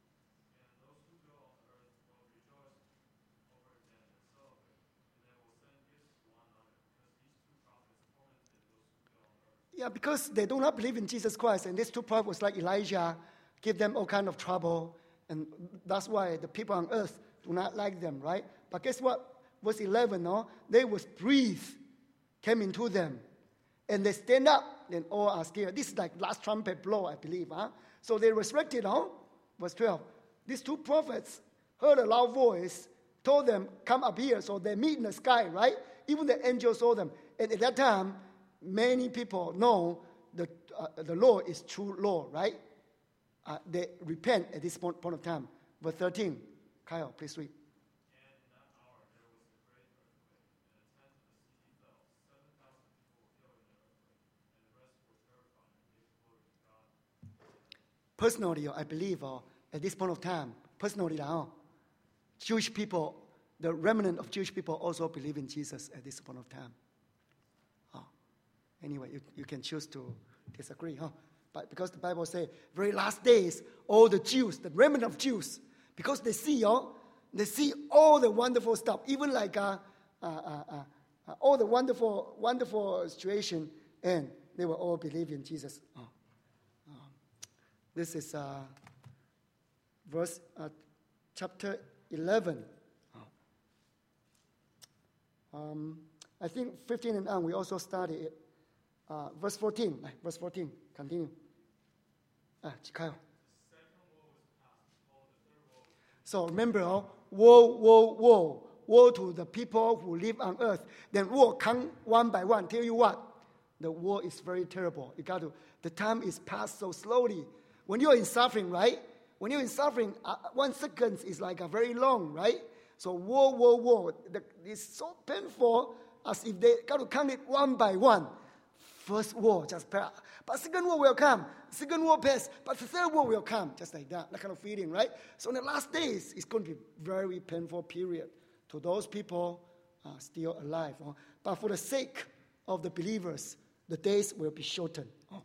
Yeah, because they do not believe in Jesus Christ, and these two prophets like Elijah give them all kind of trouble, and that's why the people on earth do not like them, right? But guess what? Verse eleven, no? They was breathe came into them, and they stand up, and all are scared. This is like last trumpet blow, I believe, huh? So they resurrected, huh? Verse twelve. These two prophets heard a loud voice, told them, come up here. So they meet in the sky, right? Even the angel saw them. And at that time, many people know the, uh, the law is true law, right? Uh, they repent at this point, point of time. Verse thirteen. Kyle, please read. Personally, I believe uh, at this point of time, personally, uh, Jewish people, the remnant of Jewish people also believe in Jesus at this point of time. Uh, anyway, you, you can choose to disagree, huh? But because the Bible says, very last days, all the Jews, the remnant of Jews, because they see, uh, they see all the wonderful stuff, even like uh, uh, uh, uh, all the wonderful, wonderful situation, and they will all believe in Jesus. Uh. This is uh, verse uh, chapter eleven. Um, I think fifteen and on we also studied it. Uh, verse fourteen. Verse fourteen. Continue. Ah, Kyle. So remember, oh, woe, woe, woe, woe to the people who live on earth. Then woe come one by one. Tell you what, the war is very terrible. You got to. The time is passed so slowly. When you're in suffering, right? When you're in suffering, uh, one second is like a very long, right? So woe, woe, woe. The, it's so painful as if they got to count it one by one. First war just passed. But second war will come. Second war passed. But the third war will come. Just like that. That kind of feeling, right? So in the last days, it's going to be a very painful period to those people uh, still alive. Oh. But for the sake of the believers, the days will be shortened. Oh.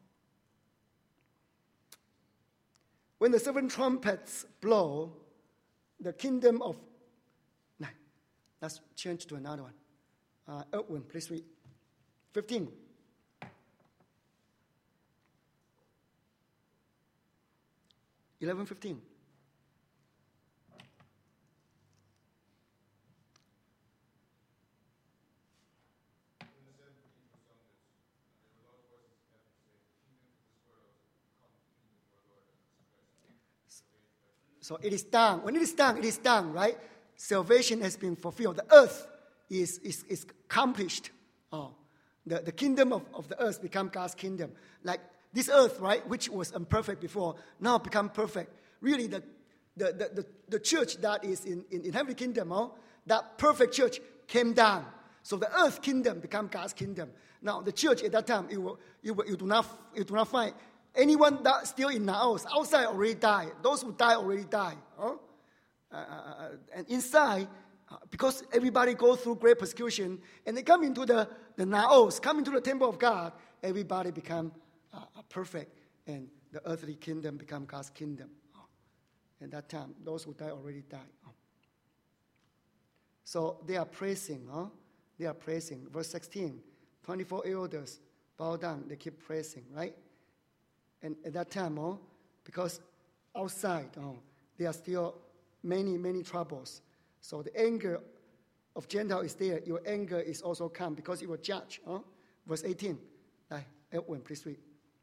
When the seven trumpets blow, the kingdom of... Nah, let's change to another one. Uh, Edwin, please read. fifteen. eleven fifteen. So it is done. When it is done, it is done, right? Salvation has been fulfilled. The earth is, is, is accomplished. Oh, the, the kingdom of, of the earth become God's kingdom. Like this earth, right, which was imperfect before, now become perfect. Really, the the, the, the, the church that is in, in, in heavenly kingdom, oh, that perfect church came down. So the earth kingdom become God's kingdom. Now the church at that time, you, will, you, will, you, do, not, you do not find anyone that still in Naos. Outside already died. Those who died already died. Oh? Uh, uh, and inside, uh, because everybody goes through great persecution, and they come into the, the Naos, come into the temple of God, everybody become uh, perfect, and the earthly kingdom become God's kingdom. Oh. At that time, those who died already died. Oh. So they are praising, huh? They are praising. Verse sixteen, twenty-four elders bow down, they keep praising, right? And at that time, oh, because outside, oh, there are still many, many troubles. So the anger of Gentile is there. Your anger is also come because you will judge. Oh? Verse eighteen. Edwin, please read.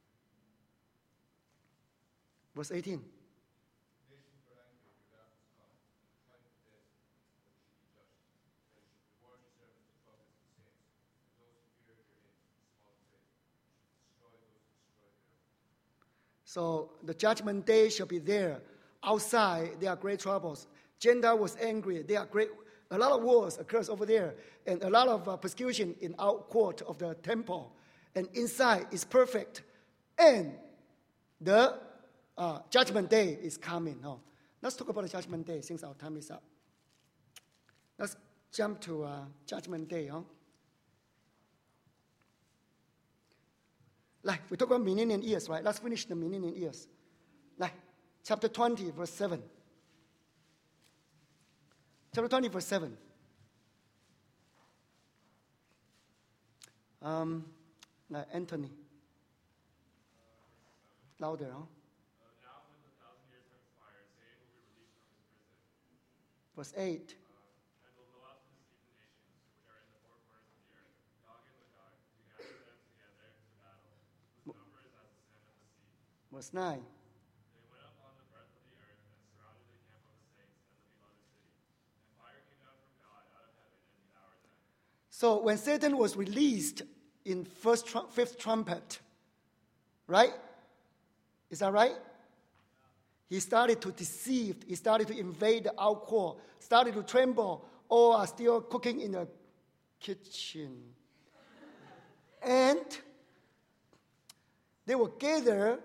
Verse eighteen. So the judgment day shall be there. Outside, there are great troubles. Gentile was angry. There are great, a lot of wars occurs over there, and a lot of uh, persecution in out court of the temple. And inside is perfect, and the uh, judgment day is coming. Oh. Let's talk about the judgment day since our time is up. Let's jump to uh, judgment day. Huh? Like, we talk about millennium years, right? Let's finish the millennium years. Like, chapter twenty, verse seven. Chapter twenty, verse seven. Um, like Anthony. Louder, huh? Verse eight. Verse nine. They went up on the breadth of the earth and surrounded the camp of the saints and the beloved city. And fire came down from God out of heaven and devoured them. So when Satan was released in first tr- fifth trumpet, right? Is that right? He started to deceive. He started to invade the outcourt. Started to tremble. All are still cooking in the kitchen. And they will gather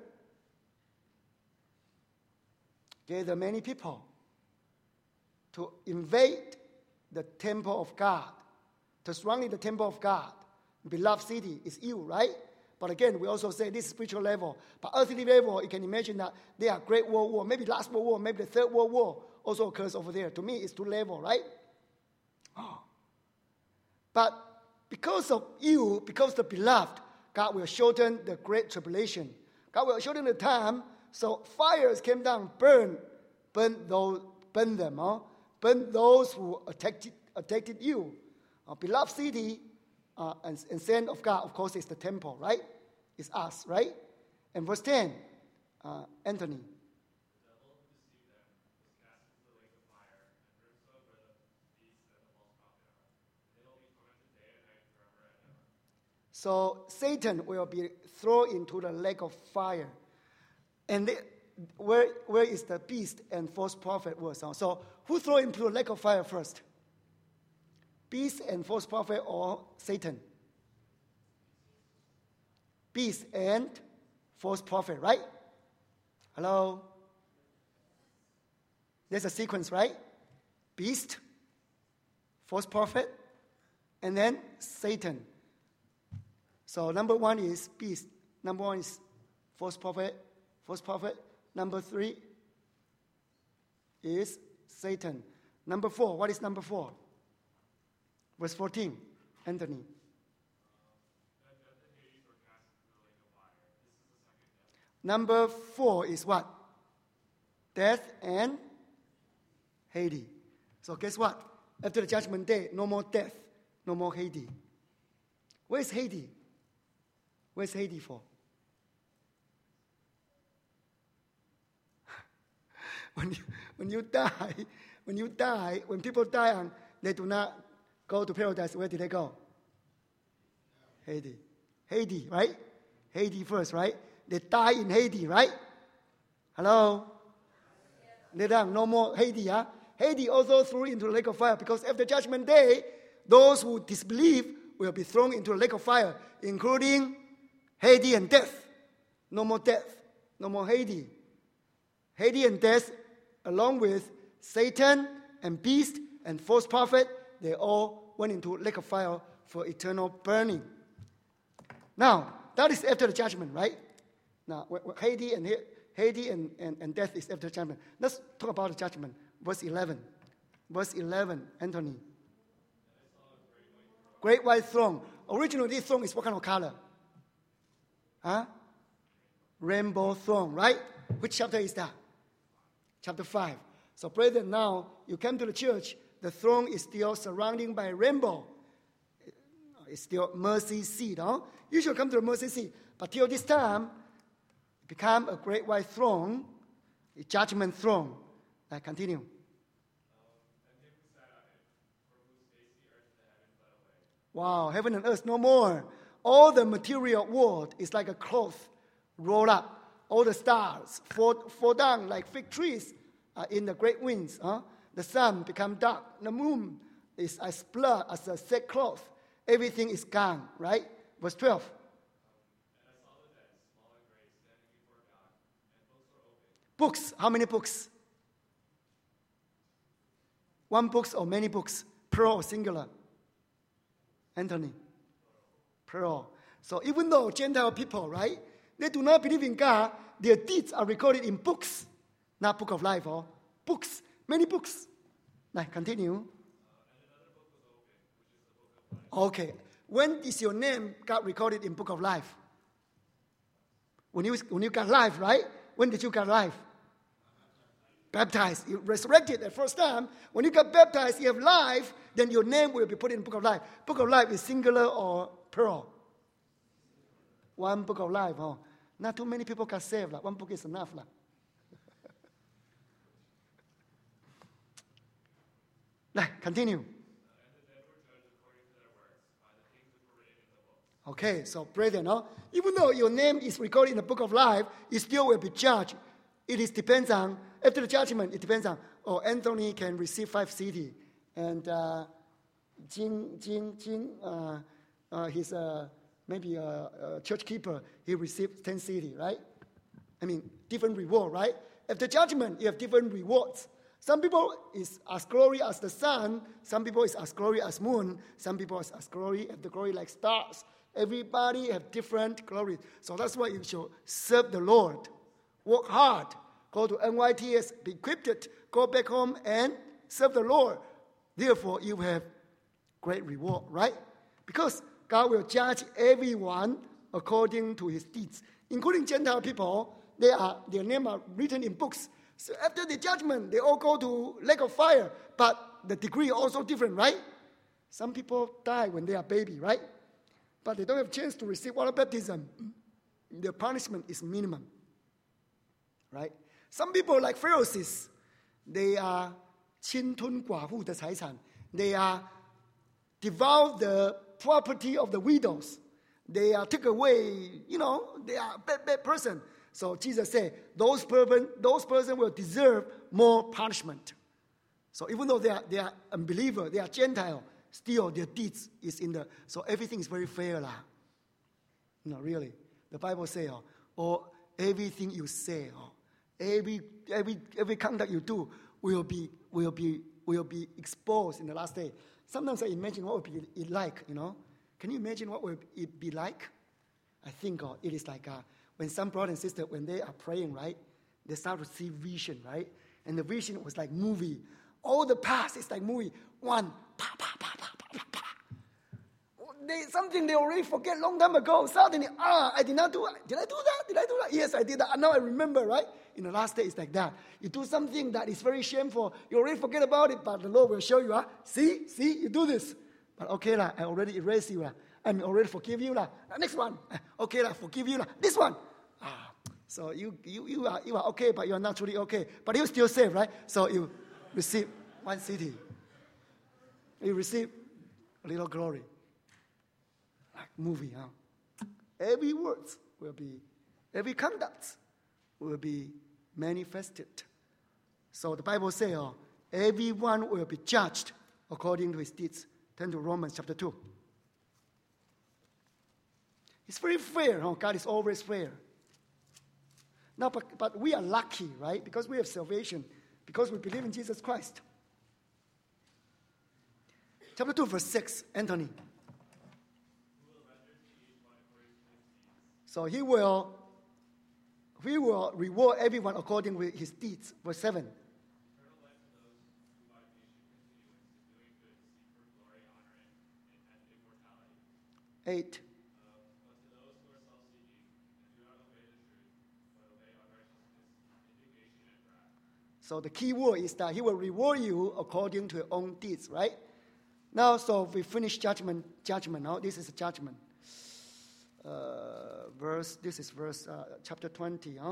gather many people to invade the temple of God, to surround the temple of God. Beloved city is you, right? But again, we also say this is spiritual level. But earthly level, you can imagine that there are great world war, maybe last world war, maybe the third world war also occurs over there. To me, it's two level, right? Oh. But because of you, because of the beloved, God will shorten the great tribulation. God will shorten the time. So fires came down, burn, burn those, burn them, huh? Burn those who attacked, attacked you. Uh, beloved city uh, and, and saint of God, of course, is the temple, right? It's us, right? And verse ten, uh, Anthony. The devil who deceived them was cast into the lake of fire and brimstone where the beast and the false prophet are. They will be tormented day and night forever and ever. So Satan will be thrown into the lake of fire. And they, where, where is the beast and false prophet was? So who throw into the lake of fire first? Beast and false prophet or Satan? Beast and false prophet, right? Hello? There's a sequence, right? Beast, false prophet, and then Satan. So number one is beast. Number one is false prophet. False prophet. Number three is Satan. Number four, what is number four? Verse fourteen, Anthony. Number four is what? Death and Hades. So guess what? After the judgment day, no more death, no more Hades. Where's Hades? Where's Hades for? When you, when you die, when you die, when people die, and they do not go to paradise, where do they go? Haiti. Haiti, right? Haiti first, right? They die in Haiti, right? Hello? They don't, no more Haiti, huh? Haiti also threw into the lake of fire because after Judgment Day, those who disbelieve will be thrown into the lake of fire, including Haiti and death. No more death. No more Haiti. Haiti and death, along with Satan and beast and false prophet, they all went into lake of fire for eternal burning. Now, that is after the judgment, right? Now, Haiti and Haiti and, and, and death is after judgment. Let's talk about the judgment. Verse eleven. Verse eleven, Anthony. Great white throne. Originally, this throne is what kind of color? Huh? Rainbow throne, right? Which chapter is that? Chapter five. So, brethren, now you come to the church, the throne is still surrounded by a rainbow. It's still mercy seat, huh? You should come to the mercy seat. But till this time, it become a great white throne, a judgment throne. I continue. Wow, heaven and earth no more. All the material world is like a cloth rolled up. All the stars fall, fall down like fig trees uh, in the great winds. Huh? The sun become dark. The moon is as blood as a sackcloth. Everything is gone, right? Verse twelve. Books. How many books? One books or many books? Plural or singular? Anthony. Plural. So even though Gentile people, right, they do not believe in God, their deeds are recorded in books. Not book of life, or books. Many books. Now, continue. Okay. When is your name got recorded in book of life? When you, when you got life, right? When did you get life? Baptized. You resurrected the first time. When you got baptized, you have life, then your name will be put in the book of life. Book of life is singular or plural? One book of life. Oh. Not too many people can save. Like. One book is enough. Like. Like, continue. Okay, so brethren, no? Even though your name is recorded in the book of life, you still will be judged. It is depends on, after the judgment, it depends on, oh, Anthony can receive five cities, and uh, Jing, Jing, Jing, uh, uh, he's uh, maybe a, a church keeper, he received ten cities, right? I mean, different reward, right? After judgment, you have different rewards. Some people is as glory as the sun, some people is as glory as moon, some people is as glory, have the glory like stars. Everybody have different glory. So that's why you should serve the Lord. Work hard. Go to N Y T S, be equipped, go back home and serve the Lord. Therefore, you have great reward, right? Because God will judge everyone according to his deeds, including Gentile people. They are, their names are written in books. So after the judgment, they all go to lake of fire. But the degree also different, right? Some people die when they are baby, right? But they don't have a chance to receive water baptism. Their punishment is minimum. Right? Some people like Pharisees, they are 侵吞寡妇的财产. They are devour the property of the widows. They are take away, you know, they are a bad, bad person. So Jesus said, those person, those person will deserve more punishment. So even though they are, they are unbeliever, they are Gentile, still their deeds is in the, so everything is very fair. Lah. No, really. The Bible says, oh, or everything you say, oh, every every every conduct you do will be will be will be exposed in the last day. Sometimes I imagine what would be it like, you know. Can you imagine what would it be like? I think oh, it is like uh, when some brother and sister, when they are praying, right, they start to see vision, right? And the vision was like movie. All the past is like movie. One, pa, pa, pa, pa, pa, pa. They, something they already forget long time ago. Suddenly, ah, I did not do that. Did I do that? Did I do that? Yes, I did that. Now I remember, right? In the last day, it's like that. You do something that is very shameful. You already forget about it, but the Lord will show you, ah, see, see, you do this. But okay, lah, I already erased you. Lah. I already forgive you. Lah. Next one. Okay, lah, forgive you. Lah. This one. Ah, so you, you, you, are, you are okay, but you are not truly okay. But you still safe, right? So you receive one city. You receive a little glory. movie, huh? Every word will be, every conduct will be manifested. So the Bible says, oh, everyone will be judged according to his deeds. Turn to Romans chapter two. It's very fair. Huh? God is always fair. Now, but, but we are lucky, right? Because we have salvation, because we believe in Jesus Christ. Chapter two, verse six, Anthony. So he will, he will reward everyone according to his deeds. Verse seven. Eight. So the key word is that he will reward you according to your own deeds, right? Now, so we finish judgment. Judgment. Now, this is a judgment. Uh, verse. This is verse uh, chapter twenty. Huh?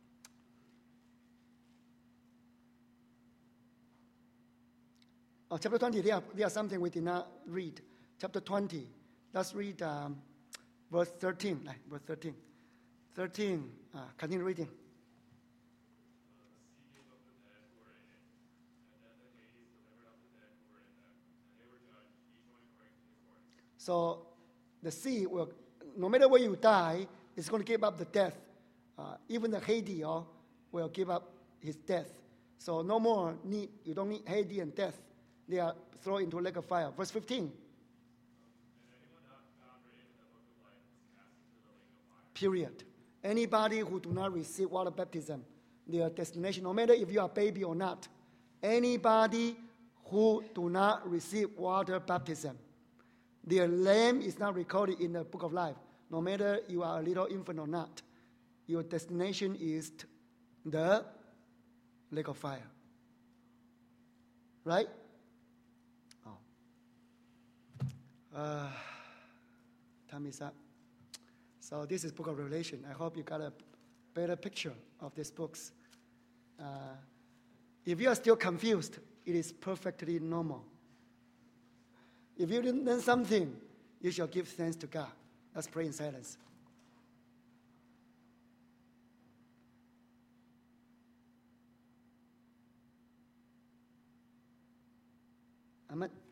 Oh, chapter twenty. There, there are something we did not read. Chapter twenty. Let's read um, verse thirteen. Uh, verse thirteen. Thirteen. Uh, continue reading. So the sea will, no matter where you die, it's going to give up the death. Uh, even the Hades uh, will give up his death. So no more need, you don't need Hades and death. They are thrown into a lake of fire. Verse fifteen. Period. Anybody who do not receive water baptism, their destination, no matter if you are a baby or not, anybody who do not receive water baptism, their name is not recorded in the book of life. No matter you are a little infant or not, your destination is the lake of fire. Right? Oh. Uh, time is up. So this is Book of Revelation. I hope you got a better picture of these books. Uh, if you are still confused, it is perfectly normal. If you didn't learn something, you shall give thanks to God. Let's pray in silence. Amen.